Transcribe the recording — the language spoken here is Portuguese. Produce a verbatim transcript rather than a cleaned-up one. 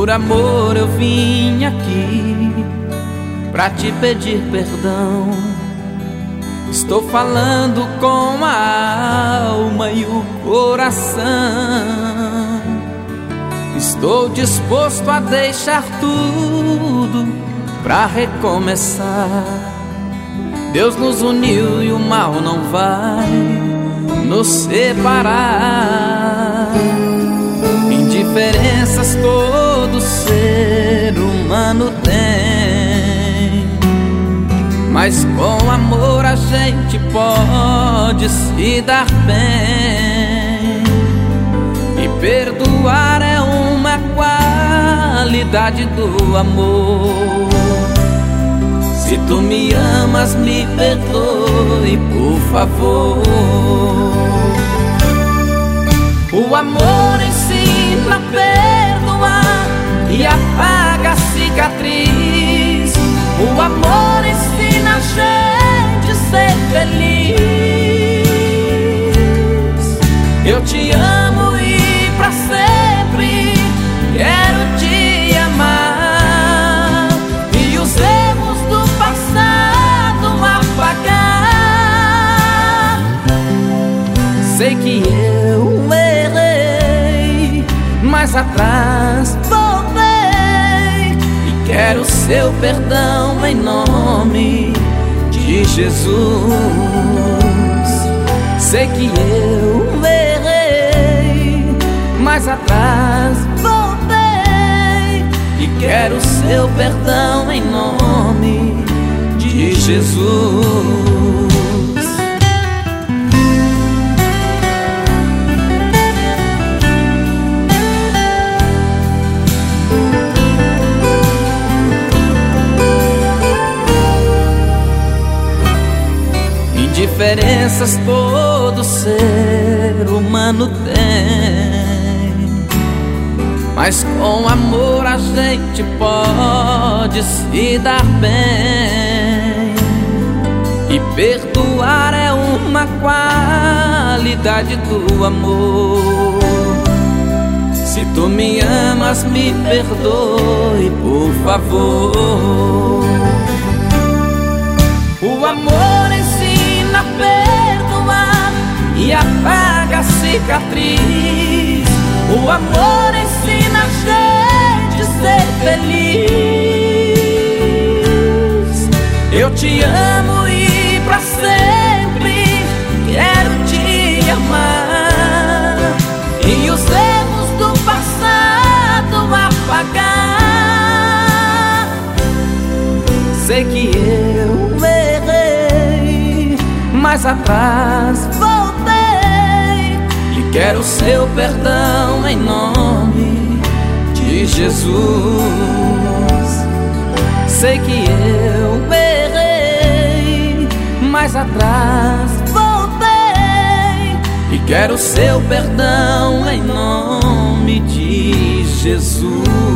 Por amor eu vim aqui pra te pedir perdão. Estou falando com a alma e o coração. Estou disposto a deixar tudo pra recomeçar. Deus nos uniu e o mal não vai nos separar. Indiferenças todo ser humano tem, mas com amor a gente pode se dar bem. E perdoar é uma qualidade do amor. Se tu me amas, me perdoe, por favor. O amor ensina a perdoar e apaga a cicatriz. O amor ensina a gente a ser feliz. Eu te amo e pra sempre quero te amar, e os erros do passado apagar. Sei que eu errei, mas atrás voltei e quero seu perdão em nome de Jesus. Sei que eu errei, mas atrás voltei e quero seu perdão em nome de Jesus. Diferenças todo ser humano tem, mas com amor a gente pode se dar bem. E perdoar é uma qualidade do amor. Se tu me amas, me perdoe, por favor. O amor ensina a perdoar e apaga a cicatriz. O amor ensina a gente a ser feliz. Eu te amo e pra sempre quero te amar, e os erros do passado apagar. Sei que eu errei, mas atrás voltei e quero seu perdão em nome de Jesus. Sei que eu errei, mas atrás voltei e quero seu perdão em nome de Jesus.